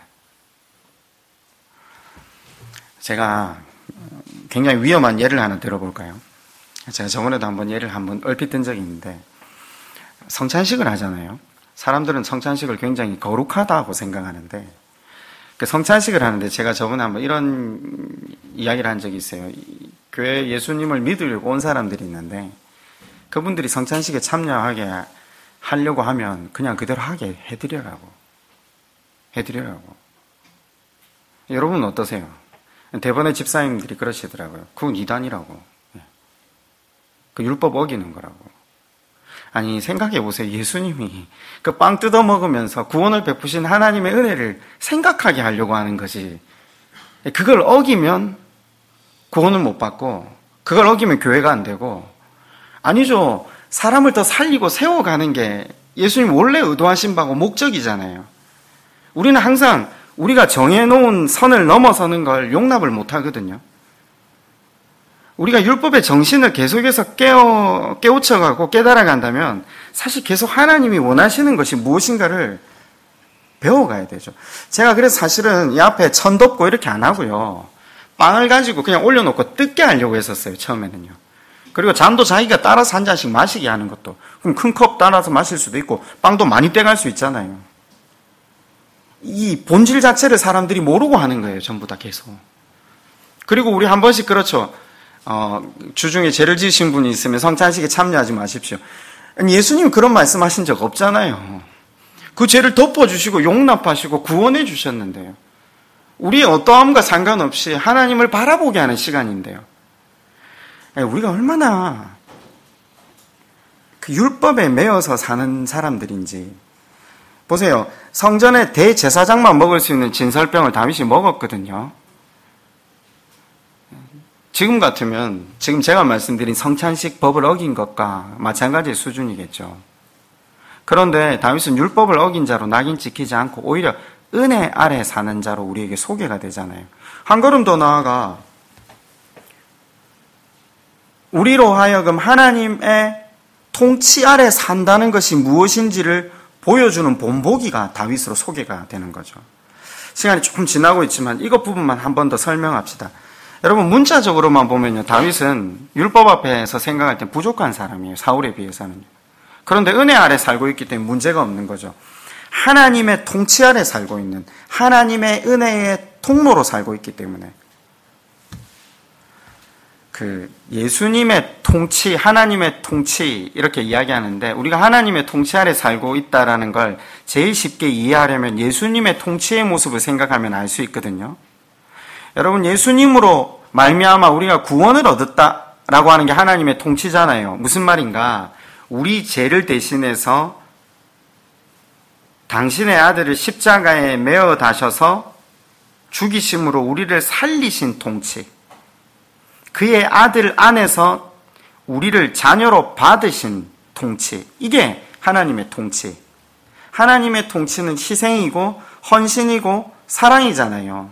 제가 굉장히 위험한 예를 하나 들어볼까요? 제가 저번에도 한번 예를 한번 얼핏 든 적이 있는데 성찬식을 하잖아요. 사람들은 성찬식을 굉장히 거룩하다고 생각하는데 그 성찬식을 하는데 제가 저번에 한번 이런 이야기를 한 적이 있어요. 교회 예수님을 믿으려고 온 사람들이 있는데 그분들이 성찬식에 참여하게 하려고 하면 그냥 그대로 하게 해드리라고. 여러분은 어떠세요? 대번에 집사님들이 그러시더라고요. 그건 이단이라고. 그 율법 어기는 거라고. 아니 생각해 보세요. 예수님이 그 빵 뜯어 먹으면서 구원을 베푸신 하나님의 은혜를 생각하게 하려고 하는 것이 그걸 어기면 구원을 못 받고 그걸 어기면 교회가 안 되고 아니죠. 사람을 더 살리고 세워가는 게 예수님 원래 의도하신 바고 목적이잖아요. 우리는 항상 우리가 정해놓은 선을 넘어서는 걸 용납을 못 하거든요. 우리가 율법의 정신을 계속해서 깨우쳐가고 깨달아간다면 사실 계속 하나님이 원하시는 것이 무엇인가를 배워가야 되죠. 제가 그래서 사실은 이 앞에 천 덮고 이렇게 안 하고요. 빵을 가지고 그냥 올려놓고 뜯게 하려고 했었어요. 처음에는요. 그리고 잔도 자기가 따라서 한 잔씩 마시게 하는 것도. 그럼 큰 컵 따라서 마실 수도 있고 빵도 많이 떼갈 수 있잖아요. 이 본질 자체를 사람들이 모르고 하는 거예요. 전부 다 계속. 그리고 우리 한 번씩 그렇죠. 주중에 죄를 지으신 분이 있으면 성찬식에 참여하지 마십시오. 아니, 예수님 그런 말씀하신 적 없잖아요. 그 죄를 덮어주시고 용납하시고 구원해 주셨는데요. 우리의 어떠함과 상관없이 하나님을 바라보게 하는 시간인데요. 우리가 얼마나 그 율법에 매여서 사는 사람들인지 보세요. 성전의 대제사장만 먹을 수 있는 진설병을 다윗이 먹었거든요. 지금 같으면 지금 제가 말씀드린 성찬식 법을 어긴 것과 마찬가지의 수준이겠죠. 그런데 다윗은 율법을 어긴 자로 낙인 찍히지 않고 오히려 은혜 아래 사는 자로 우리에게 소개가 되잖아요. 한 걸음 더 나아가 우리로 하여금 하나님의 통치 아래 산다는 것이 무엇인지를 보여주는 본보기가 다윗으로 소개가 되는 거죠. 시간이 조금 지나고 있지만 이것 부분만 한 번 더 설명합시다. 여러분 문자적으로만 보면요, 다윗은 율법 앞에서 생각할 때 부족한 사람이에요. 사울에 비해서는요. 그런데 은혜 아래 살고 있기 때문에 문제가 없는 거죠. 하나님의 통치 아래 살고 있는, 하나님의 은혜의 통로로 살고 있기 때문에 예수님의 통치, 하나님의 통치 이렇게 이야기하는데, 우리가 하나님의 통치 아래 살고 있다라는 걸 제일 쉽게 이해하려면 예수님의 통치의 모습을 생각하면 알 수 있거든요. 여러분, 예수님으로 말미암아 우리가 구원을 얻었다라고 하는 게 하나님의 통치잖아요. 무슨 말인가? 우리 죄를 대신해서 당신의 아들을 십자가에 매어 다셔서 죽이심으로 우리를 살리신 통치, 그의 아들 안에서 우리를 자녀로 받으신 통치, 이게 하나님의 통치. 하나님의 통치는 희생이고 헌신이고 사랑이잖아요.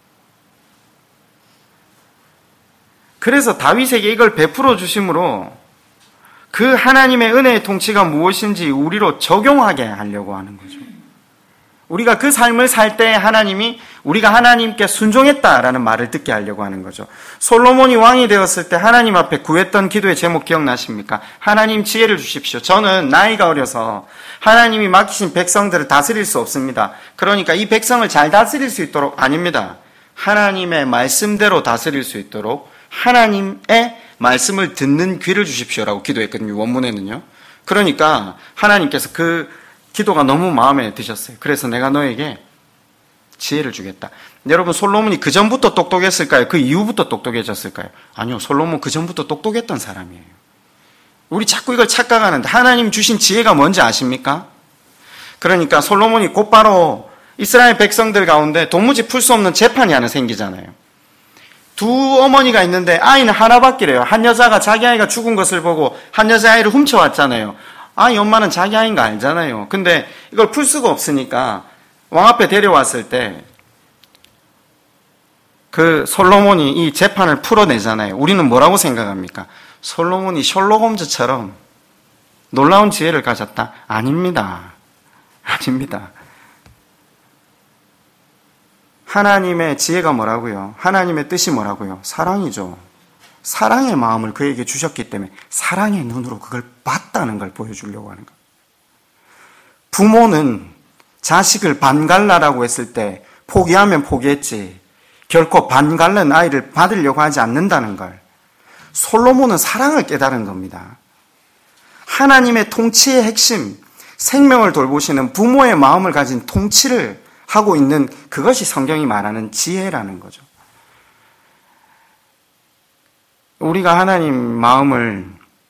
그래서 다윗에게 이걸 베풀어 주심으로 그 하나님의 은혜의 통치가 무엇인지 우리로 적용하게 하려고 하는 거죠. 우리가 그 삶을 살 때 하나님이 우리가 하나님께 순종했다라는 말을 듣게 하려고 하는 거죠. 솔로몬이 왕이 되었을 때 하나님 앞에 구했던 기도의 제목 기억나십니까? 하나님 지혜를 주십시오. 저는 나이가 어려서 하나님이 맡기신 백성들을 다스릴 수 없습니다. 그러니까 이 백성을 잘 다스릴 수 있도록, 아닙니다, 하나님의 말씀대로 다스릴 수 있도록 하나님의 말씀을 듣는 귀를 주십시오라고 기도했거든요. 원문에는요. 그러니까 하나님께서 그 기도가 너무 마음에 드셨어요. 그래서 내가 너에게 지혜를 주겠다. 여러분, 솔로몬이 그 전부터 똑똑했을까요? 그 이후부터 똑똑해졌을까요? 아니요, 솔로몬 그 전부터 똑똑했던 사람이에요. 우리 자꾸 이걸 착각하는데 하나님 주신 지혜가 뭔지 아십니까? 그러니까 솔로몬이 곧바로 이스라엘 백성들 가운데 도무지 풀 수 없는 재판이 하나 생기잖아요. 두 어머니가 있는데 아이는 하나밖에래요. 한 여자가 자기 아이가 죽은 것을 보고 한 여자아이를 훔쳐왔잖아요. 아이 엄마는 자기 아이인 거 알잖아요. 근데 이걸 풀 수가 없으니까 왕 앞에 데려왔을 때 그 솔로몬이 이 재판을 풀어내잖아요. 우리는 뭐라고 생각합니까? 솔로몬이 셜록 홈즈처럼 놀라운 지혜를 가졌다? 아닙니다. 아닙니다. 하나님의 지혜가 뭐라고요? 하나님의 뜻이 뭐라고요? 사랑이죠. 사랑의 마음을 그에게 주셨기 때문에 사랑의 눈으로 그걸 봤다는 걸 보여주려고 하는 거예요. 부모는 자식을 반갈라라고 했을 때 포기하면 포기했지 결코 반갈른 아이를 받으려고 하지 않는다는 걸, 솔로몬은 사랑을 깨달은 겁니다. 하나님의 통치의 핵심, 생명을 돌보시는 부모의 마음을 가진 통치를 하고 있는 그것이 성경이 말하는 지혜라는 거죠. 우리가 하나님 마음을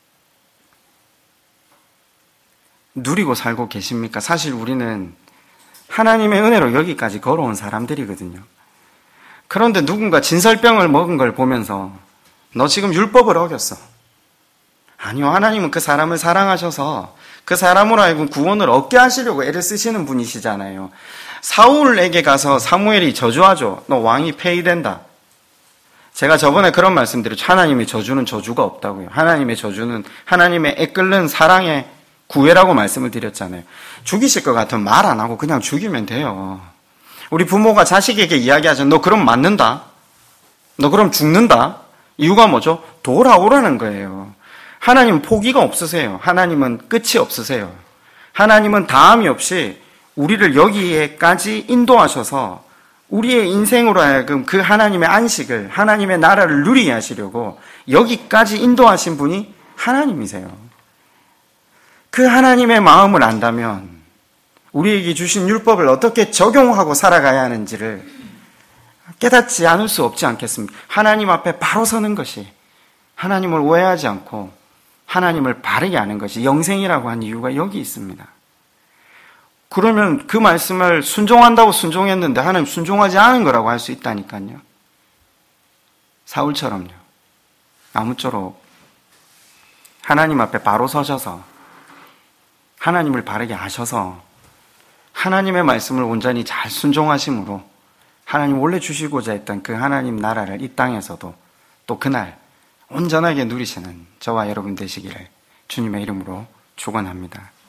누리고 살고 계십니까? 사실 우리는 하나님의 은혜로 여기까지 걸어온 사람들이거든요. 그런데 누군가 진설병을 먹은 걸 보면서 너 지금 율법을 어겼어. 아니요, 하나님은 그 사람을 사랑하셔서 그 사람으로 하여금 구원을 얻게 하시려고 애를 쓰시는 분이시잖아요. 사울에게 가서 사무엘이 저주하죠. 너 왕이 폐위된다. 제가 저번에 그런 말씀드렸죠. 하나님의 저주는 저주가 없다고요. 하나님의 저주는 하나님의 애끓는 사랑의 구애라고 말씀을 드렸잖아요. 죽이실 것 같으면 말 안 하고 그냥 죽이면 돼요. 우리 부모가 자식에게 이야기하죠. 너 그럼 맞는다. 너 그럼 죽는다. 이유가 뭐죠? 돌아오라는 거예요. 하나님은 포기가 없으세요. 하나님은 끝이 없으세요. 하나님은 다함이 없이 우리를 여기에까지 인도하셔서 우리의 인생으로 하여금 그 하나님의 안식을, 하나님의 나라를 누리게 하시려고 여기까지 인도하신 분이 하나님이세요. 그 하나님의 마음을 안다면 우리에게 주신 율법을 어떻게 적용하고 살아가야 하는지를 깨닫지 않을 수 없지 않겠습니까? 하나님 앞에 바로 서는 것이, 하나님을 오해하지 않고 하나님을 바르게 아는 것이 영생이라고 한 이유가 여기 있습니다. 그러면 그 말씀을 순종한다고 순종했는데 하나님 순종하지 않은 거라고 할 수 있다니까요. 사울처럼요. 아무쪼록 하나님 앞에 바로 서셔서 하나님을 바르게 아셔서 하나님의 말씀을 온전히 잘 순종하심으로 하나님 원래 주시고자 했던 그 하나님 나라를 이 땅에서도 또 그날 온전하게 누리시는 저와 여러분 되시기를 주님의 이름으로 축원합니다.